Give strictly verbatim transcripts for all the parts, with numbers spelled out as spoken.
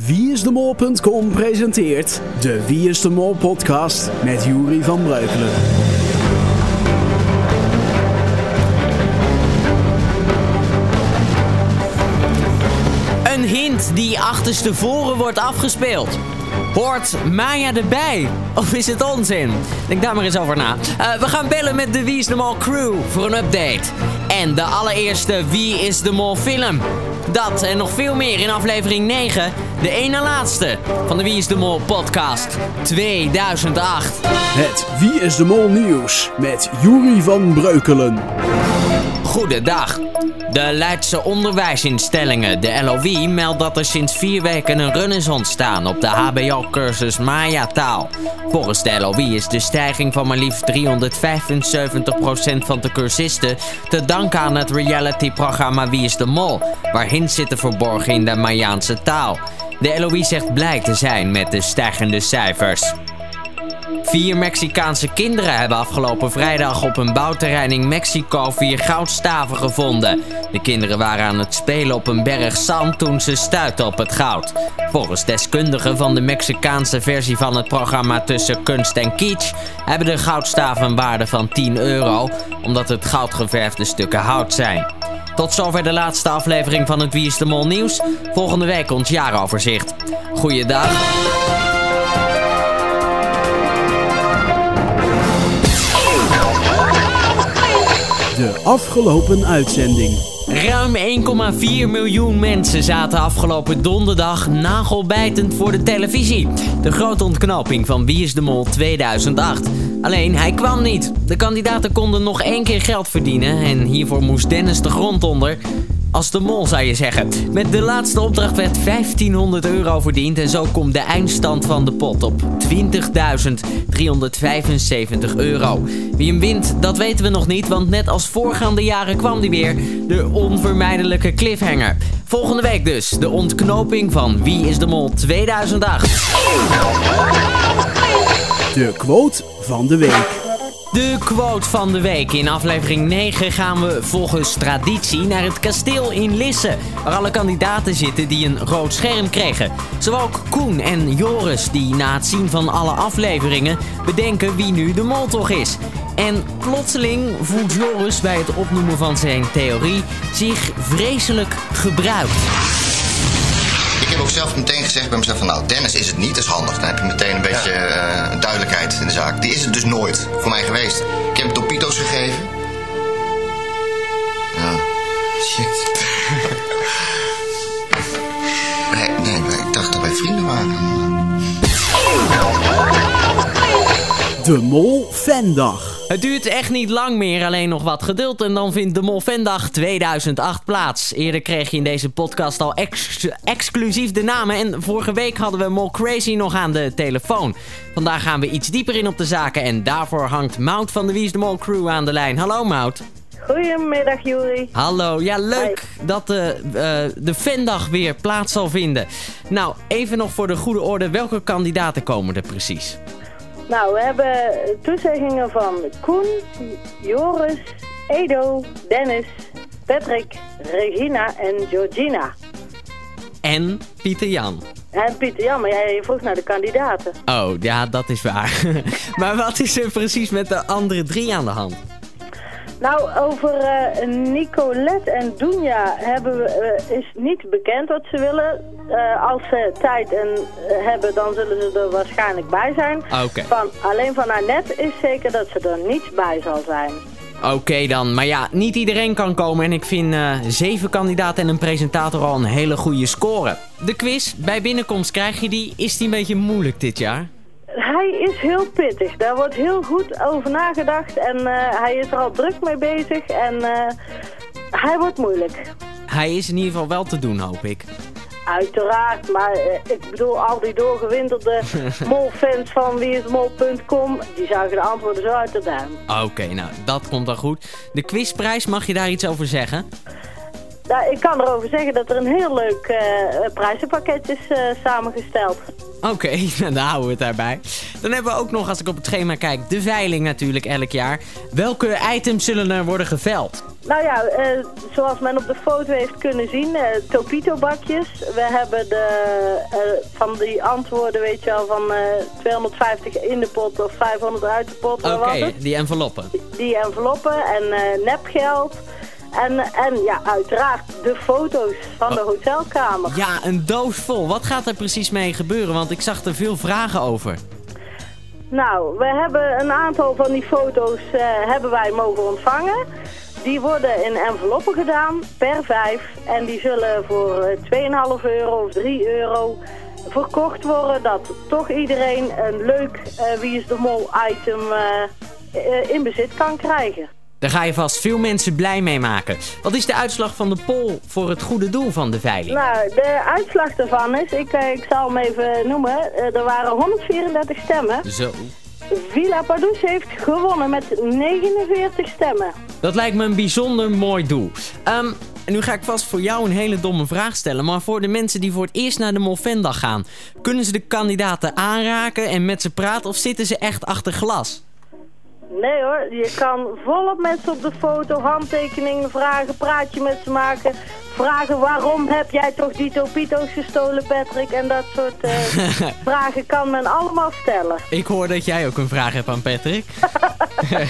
wie is de mol punt com presenteert de Wie is de Mol podcast met Jury van Breukelen. Een hint die achterstevoren wordt afgespeeld. Hoort Maya erbij? Of is het onzin? Denk daar maar eens over na. Uh, we gaan bellen met de Wie is de Mol crew voor een update. En de allereerste Wie is de Mol film. Dat en nog veel meer in aflevering negen. De ene laatste van de Wie is de Mol podcast tweeduizend acht. Het Wie is de Mol nieuws met Jury van Breukelen. Goedendag. De Leidse onderwijsinstellingen, de L O W, meldt dat er sinds vier weken een run is ontstaan op de H B O-cursus Maya-taal. Volgens de L O W is de stijging van maar liefst driehonderdvijfenzeventig procent van de cursisten te danken aan het realityprogramma Wie is de Mol, waar hints zitten verborgen in de Mayaanse taal. De L O W zegt blij te zijn met de stijgende cijfers. Vier Mexicaanse kinderen hebben afgelopen vrijdag op een bouwterrein in Mexico vier goudstaven gevonden. De kinderen waren aan het spelen op een berg zand toen ze stuitten op het goud. Volgens deskundigen van de Mexicaanse versie van het programma Tussen Kunst en Kitsch hebben de goudstaven een waarde van tien euro, omdat het goudgeverfde stukken hout zijn. Tot zover de laatste aflevering van het Wie is de Mol nieuws. Volgende week ons jaaroverzicht. Goeiedag. De afgelopen uitzending. Ruim één komma vier miljoen mensen zaten afgelopen donderdag nagelbijtend voor de televisie. De grote ontknoping van Wie is de Mol tweeduizend acht. Alleen, hij kwam niet. De kandidaten konden nog één keer geld verdienen en hiervoor moest Dennis de grond onder. Als de mol zou je zeggen. Met de laatste opdracht werd vijftienhonderd euro verdiend en zo komt de eindstand van de pot op twintigduizend driehonderdvijfenzeventig euro. Wie hem wint, dat weten we nog niet, want net als voorgaande jaren kwam die weer, de onvermijdelijke cliffhanger. Volgende week dus, de ontknoping van Wie is de Mol tweeduizend acht. De quote van de week. De quote van de week. In aflevering negen gaan we volgens traditie naar het kasteel in Lisse, waar alle kandidaten zitten die een rood scherm kregen. Zo ook Koen en Joris, die na het zien van alle afleveringen bedenken wie nu de mol toch is. En plotseling voelt Joris bij het opnoemen van zijn theorie zich vreselijk gebruikt. Ik heb ook zelf meteen gezegd bij mezelf van nou, Dennis is het niet, dat is handig. Dan heb je meteen een beetje uh, duidelijkheid in de zaak. Die is het dus nooit voor mij geweest. Ik heb Topito's gegeven. Ja, shit. nee, nee, ik dacht dat wij vrienden waren. De Mol Fandag. Het duurt echt niet lang meer, alleen nog wat geduld en dan vindt de Mol Fandag tweeduizend acht plaats. Eerder kreeg je in deze podcast al ex- exclusief de namen en vorige week hadden we Mol Crazy nog aan de telefoon. Vandaag gaan we iets dieper in op de zaken en daarvoor hangt Mout van de Wie is de Mol crew aan de lijn. Hallo Mout. Goedemiddag Jury. Hallo, ja leuk Hi. dat de, uh, de Fandag weer plaats zal vinden. Nou, even nog voor de goede orde, welke kandidaten komen er precies? Nou, we hebben toezeggingen van Koen, Joris, Edo, Dennis, Patrick, Regina en Georgina. En Pieter Jan. En Pieter Jan, maar jij vroeg naar de kandidaten. Oh, ja, dat is waar. Maar wat is er precies met de andere drie aan de hand? Nou, over uh, Nicolette en Dunja hebben we, uh, is niet bekend wat ze willen. Uh, als ze tijd en, uh, hebben, dan zullen ze er waarschijnlijk bij zijn. Oké. Okay. Van, alleen van Annette is zeker dat ze er niet bij zal zijn. Oké okay dan, maar ja, niet iedereen kan komen en ik vind uh, zeven kandidaten en een presentator al een hele goede score. De quiz, bij binnenkomst krijg je die. Is die een beetje moeilijk dit jaar? Hij is heel pittig. Daar wordt heel goed over nagedacht en uh, hij is er al druk mee bezig en uh, hij wordt moeilijk. Hij is in ieder geval wel te doen, hoop ik. Uiteraard, maar uh, ik bedoel al die doorgewinterde molfans van wie is mol punt com, die zagen de antwoorden zo uit de duim. Oké, okay, nou dat komt dan goed. De quizprijs, mag je daar iets over zeggen? Nou, ik kan erover zeggen dat er een heel leuk uh, prijzenpakket is uh, samengesteld. Oké, okay, dan houden we het daarbij. Dan hebben we ook nog, als ik op het schema kijk, de veiling natuurlijk elk jaar. Welke items zullen er worden geveild? Nou ja, uh, zoals men op de foto heeft kunnen zien, uh, Topito bakjes. We hebben de uh, van die antwoorden, weet je wel, van uh, tweehonderdvijftig in de pot of vijfhonderd uit de pot. Oké, okay, die enveloppen. Die, die enveloppen en uh, nepgeld. En, en ja, uiteraard de foto's van de hotelkamer. Ja, een doos vol. Wat gaat er precies mee gebeuren? Want ik zag er veel vragen over. Nou, we hebben een aantal van die foto's uh, hebben wij mogen ontvangen. Die worden in enveloppen gedaan, per vijf. En die zullen voor uh, twee komma vijf euro of drie euro verkocht worden. Dat toch iedereen een leuk uh, Wie is de Mol item uh, uh, in bezit kan krijgen. Daar ga je vast veel mensen blij mee maken. Wat is de uitslag van de poll voor het goede doel van de veiling? Nou, de uitslag daarvan is, ik, ik zal hem even noemen, uh, er waren honderdvierendertig stemmen. Zo. Villa Pardoes heeft gewonnen met negenenveertig stemmen. Dat lijkt me een bijzonder mooi doel. Um, en nu ga ik vast voor jou een hele domme vraag stellen. Maar voor de mensen die voor het eerst naar de Molvendag gaan, kunnen ze de kandidaten aanraken en met ze praten of zitten ze echt achter glas? Nee hoor, je kan volop met ze op de foto, handtekeningen vragen, praatje met ze maken. Vragen waarom heb jij toch die Topito's gestolen, Patrick? En dat soort uh, vragen kan men allemaal stellen. Ik hoor dat jij ook een vraag hebt aan Patrick. uh,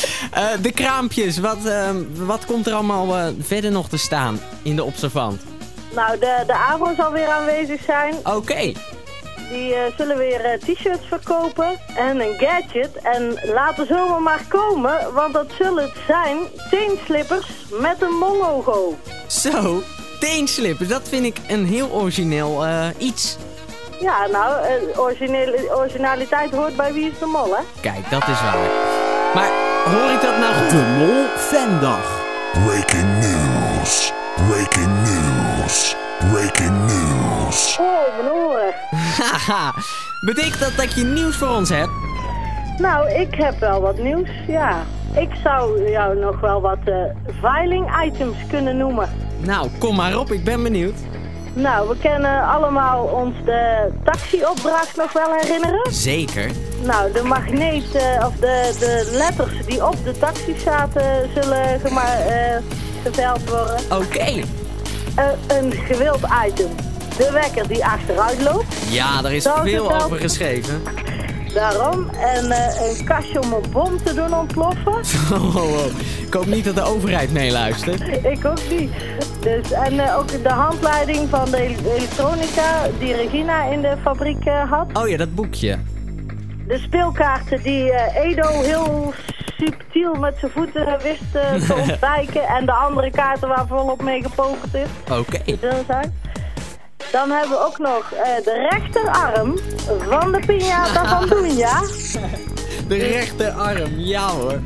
de kraampjes, wat, uh, wat komt er allemaal uh, verder nog te staan in de observant? Nou, de, de AVRO zal weer aanwezig zijn. Oké. Okay. Die uh, zullen weer uh, t-shirts verkopen en een gadget. En laat de zomer maar komen, want dat zullen het zijn teenslippers met een mol-logo. Zo, teenslippers, dat vind ik een heel origineel uh, iets. Ja, nou, uh, origineel, originaliteit hoort bij Wie is de Mol, hè? Kijk, dat is waar. Maar hoor ik dat nou goed? De Mol Fandag. Breaking news, breaking news, breaking news. Oh, mijn oren. Haha, betekent dat dat je nieuws voor ons hebt? Nou, ik heb wel wat nieuws, ja. Ik zou jou nog wel wat uh, veiling-items kunnen noemen. Nou, kom maar op, ik ben benieuwd. Nou, we kennen allemaal ons de taxi-opdracht nog wel herinneren. Zeker. Nou, de magneet, uh, of de, de letters die op de taxi zaten, zullen gema- uh, geveild worden. Oké. Okay. Uh, een gewild item. De wekker die achteruit loopt. Ja, daar is Dat veel is over geschreven. Daarom. En uh, een kastje om een bom te doen ontploffen. Oh, oh, oh. Ik hoop niet dat de overheid meeluistert. Ik ook niet. Dus, en uh, ook de handleiding van de elektronica die Regina in de fabriek uh, had. Oh ja, dat boekje. De speelkaarten die uh, Edo heel subtiel met zijn voeten wist uh, te ontwijken. En de andere kaarten waar volop mee gepokerd is. Oké. Okay. Dan hebben we ook nog uh, de rechterarm van de piñata van Dunja. De rechterarm, ja hoor.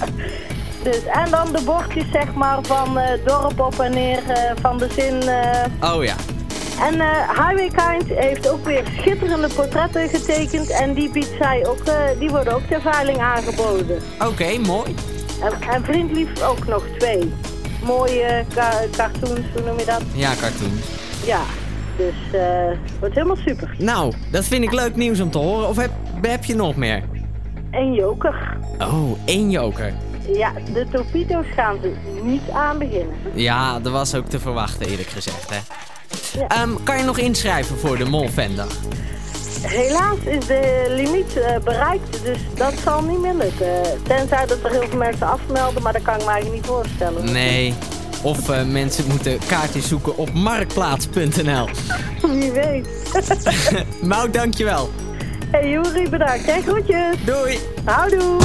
Dus, en dan de bordjes zeg maar van uh, dorp op en neer uh, van de zin. Uh... Oh ja. En uh, Highway Kind heeft ook weer schitterende portretten getekend en die biedt zij ook, uh, die worden ook ter veiling aangeboden. Oké, okay, mooi. En, en vriendlief ook nog twee. Mooie ka- cartoons, hoe noem je dat? Ja, cartoons. Ja. Dus het uh, wordt helemaal super. Nou, dat vind ik leuk nieuws om te horen. Of heb, heb je nog meer? Een joker. Oh, één joker. Ja, de Topito's gaan ze niet aan beginnen. Ja, dat was ook te verwachten eerlijk gezegd, hè. Ja. Um, kan je nog inschrijven voor de Mol Fandag? Helaas is de limiet uh, bereikt, dus dat zal niet meer lukken. Tenzij dat er heel veel mensen afmelden, maar dat kan ik me eigenlijk niet voorstellen. Nee. Of uh, mensen moeten kaartjes zoeken op marktplaats punt n l. Wie weet. Mau, dankjewel. Hey Juri, bedankt. En groetjes. Doei. Houdoe.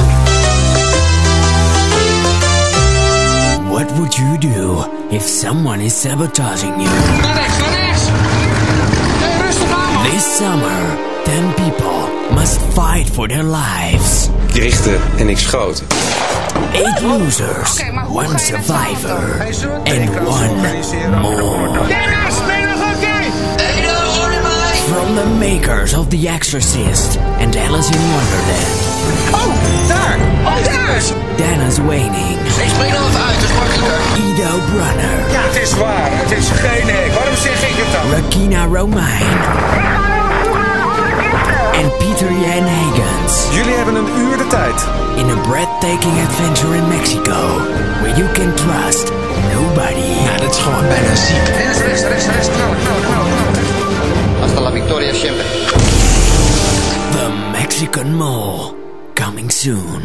What would you do if someone is sabotaging you? Naar rechts, naar rechts! Nee, rustig aan, man! This summer, ten people must fight for their lives. Ik richtte en ik schoot. Eight losers, Okay, one survivor, Hey, zullen we and tegenkomen one organiseren? more. Dennis, ben je nog oké? From the makers of The Exorcist and Alice in Wonderland, Oh, daar! Oh, daar is! Dennis Waning, Ik spring er even uit, dat is makkelijker. Ido Brunner, Ja, het is waar. Het is geen hek. Waarom zeg ik het dan? Rakina Romein, and Peter Jan Hagens Jullie hebben een uur de tijd. in a breathtaking adventure in Mexico where you can trust nobody. Ja, dat is gewoon bijna ziek. Dennis, rechts, rechts, rechts. Knallen, knallen, knallen, knallen. Hasta la Victoria siempre. The Mexican Mole. Coming soon.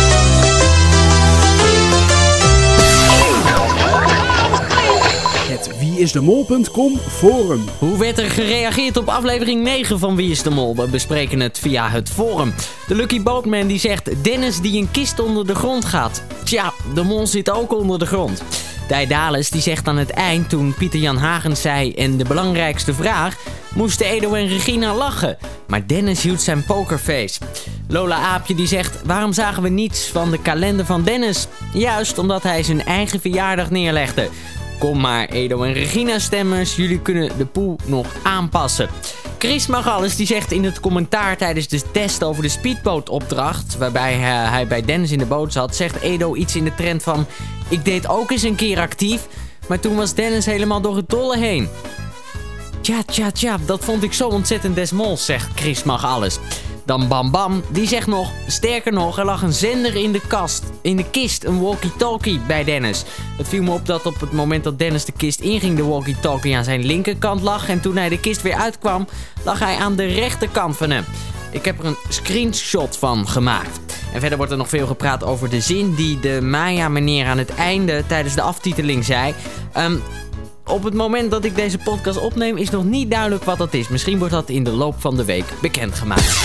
Het wie is de mol punt com forum. Hoe werd er gereageerd op aflevering negen van Wie is de Mol? We bespreken het via het forum. De Lucky Boatman die zegt Dennis die een kist onder de grond gaat. Tja, de mol zit ook onder de grond. Daedalus die zegt aan het eind toen Pieter Jan Hagens zei en de belangrijkste vraag, moesten Edo en Regina lachen. Maar Dennis hield zijn pokerface. Lola Aapje die zegt, waarom zagen we niets van de kalender van Dennis? Juist omdat hij zijn eigen verjaardag neerlegde. Kom maar, Edo en Regina stemmers, jullie kunnen de pool nog aanpassen. Chris Magalles die zegt in het commentaar tijdens de test over de speedbootopdracht, waarbij uh, hij bij Dennis in de boot zat, zegt Edo iets in de trend van, ik deed ook eens een keer actief, maar toen was Dennis helemaal door het dolle heen. Tja, tja, tja, dat vond ik zo ontzettend des mols, zegt Chris Magalles. Dan Bam Bam, die zegt nog, sterker nog, er lag een zender in de kast, in de kist, een walkie-talkie bij Dennis. Het viel me op dat op het moment dat Dennis de kist inging, de walkie-talkie aan zijn linkerkant lag. En toen hij de kist weer uitkwam, lag hij aan de rechterkant van hem. Ik heb er een screenshot van gemaakt. En verder wordt er nog veel gepraat over de zin die de Maya-meneer aan het einde tijdens de aftiteling zei. Um, Op het moment dat ik deze podcast opneem is nog niet duidelijk wat dat is. Misschien wordt dat in de loop van de week bekendgemaakt.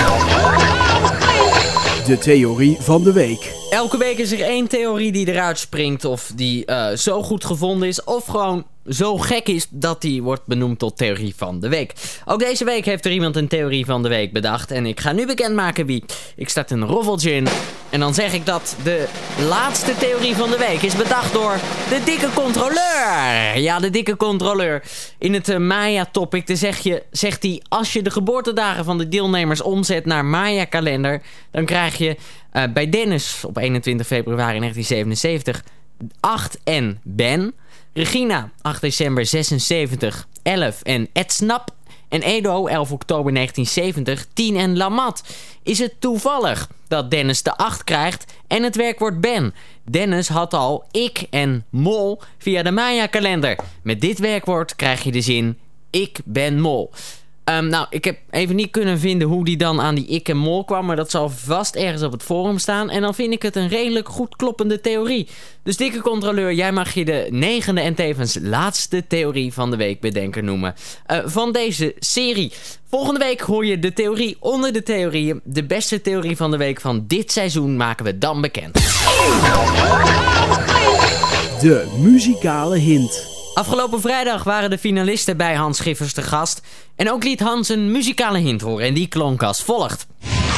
De theorie van de week. Elke week is er één theorie die eruit springt of die uh, zo goed gevonden is of gewoon zo gek is dat die wordt benoemd tot theorie van de week. Ook deze week heeft er iemand een theorie van de week bedacht en ik ga nu bekendmaken wie. Ik start een roffeltje in en dan zeg ik dat de laatste theorie van de week is bedacht door de dikke controleur. Ja, de dikke controleur. In het uh, Maya-topic zeg je, zegt hij, als je de geboortedagen van de deelnemers omzet naar Maya-kalender, dan krijg je uh, bij Dennis op eenentwintig februari negentien zevenenzeventig acht en Ben. Regina, acht december zesenzeventig, elf en Ed Snap. En Edo, elf oktober negentien zeventig, tien en Lamat. Is het toevallig dat Dennis de acht krijgt en het werkwoord Ben? Dennis had al ik en mol via de Maya-kalender. Met dit werkwoord krijg je de zin ik ben mol. Um, nou, ik heb even niet kunnen vinden hoe die dan aan die ik en mol kwam, maar dat zal vast ergens op het forum staan. En dan vind ik het een redelijk goed kloppende theorie. Dus dikke controleur, jij mag je de negende en tevens laatste theorie van de week bedenker noemen. Uh, van deze serie. Volgende week hoor je de theorie onder de theorieën. De beste theorie van de week van dit seizoen maken we dan bekend. De muzikale hint. Afgelopen vrijdag waren de finalisten bij Hans Schiffers te gast. En ook liet Hans een muzikale hint horen en die klonk als volgt.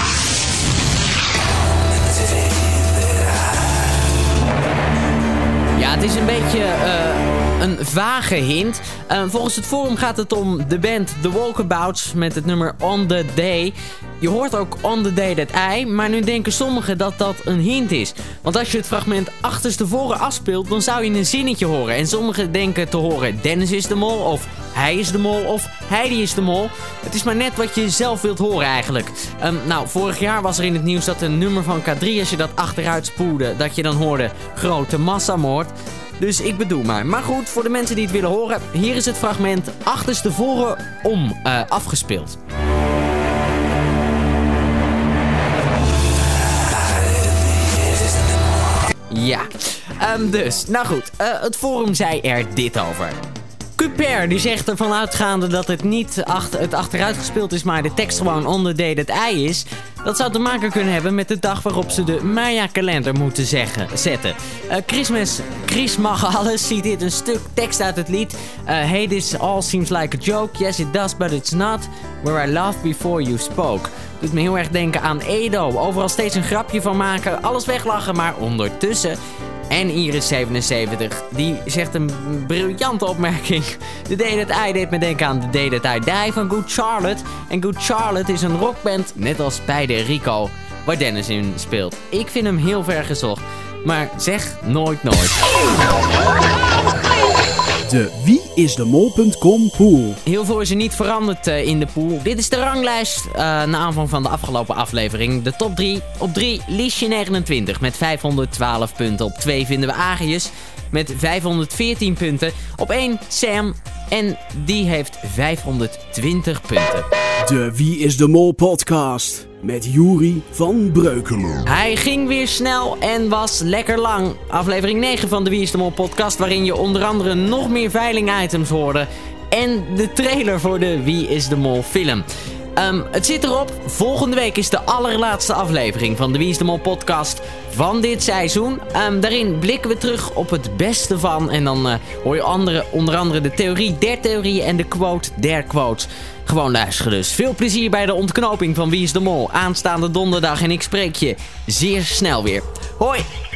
Ja, het is een beetje uh, een vage hint. Uh, volgens het forum gaat het om de band The Walkabouts met het nummer On The Day. Je hoort ook On The Day That I, maar nu denken sommigen dat dat een hint is. Want als je het fragment achterstevoren afspeelt, dan zou je een zinnetje horen. En sommigen denken te horen Dennis is de mol, of hij is de mol, of Heidi is de mol. Het is maar net wat je zelf wilt horen eigenlijk. Um, nou, vorig jaar was er in het nieuws dat een nummer van K drie, als je dat achteruit spoelde, dat je dan hoorde grote massamoord. Dus ik bedoel maar. Maar goed, voor de mensen die het willen horen, hier is het fragment achterstevoren om uh, afgespeeld. Ja, um, dus, nou goed, uh, het forum zei er dit over. Cuper die zegt ervan uitgaande dat het niet achter, het achteruit gespeeld is, maar de tekst gewoon on the day that I is. Dat zou te maken kunnen hebben met de dag waarop ze de Maya-kalender moeten zeggen, zetten. Uh, Christmas, Chris Magalles ziet dit een stuk tekst uit het lied. Uh, hey, this all seems like a joke. Yes, it does, but it's not. Where I laughed before you spoke. Doet me heel erg denken aan Edo. Overal steeds een grapje van maken, alles weglachen, maar ondertussen. En Iris zevenenzeventig, die zegt een briljante opmerking. The Day That I deed me denken aan The Day That I Die van Good Charlotte. En Good Charlotte is een rockband, net als bij de Rico, waar Dennis in speelt. Ik vind hem heel ver gezocht, maar zeg nooit nooit. De wie is de mol punt com pool. Heel veel is er niet veranderd uh, in de pool. Dit is de ranglijst uh, na aanvang van de afgelopen aflevering. De top drie. Op drie Liesje negenentwintig met vijfhonderdtwaalf punten. Op twee vinden we Agrius met vijfhonderdveertien punten. Op één Sam En die heeft vijfhonderdtwintig punten. De Wie is de Mol podcast met Joeri van Breukelen. Hij ging weer snel en was lekker lang. Aflevering negen van de Wie is de Mol podcast, waarin je onder andere nog meer veiling-items hoorde. En de trailer voor de Wie is de Mol film. Um, het zit erop. Volgende week is de allerlaatste aflevering van de Wie is de Mol podcast van dit seizoen. Um, daarin blikken we terug op het beste van. En dan uh, hoor je andere, onder andere de theorie der theorieën en de quote der quotes. Gewoon luisteren dus. Veel plezier bij de ontknoping van Wie is de Mol aanstaande donderdag. En ik spreek je zeer snel weer. Hoi!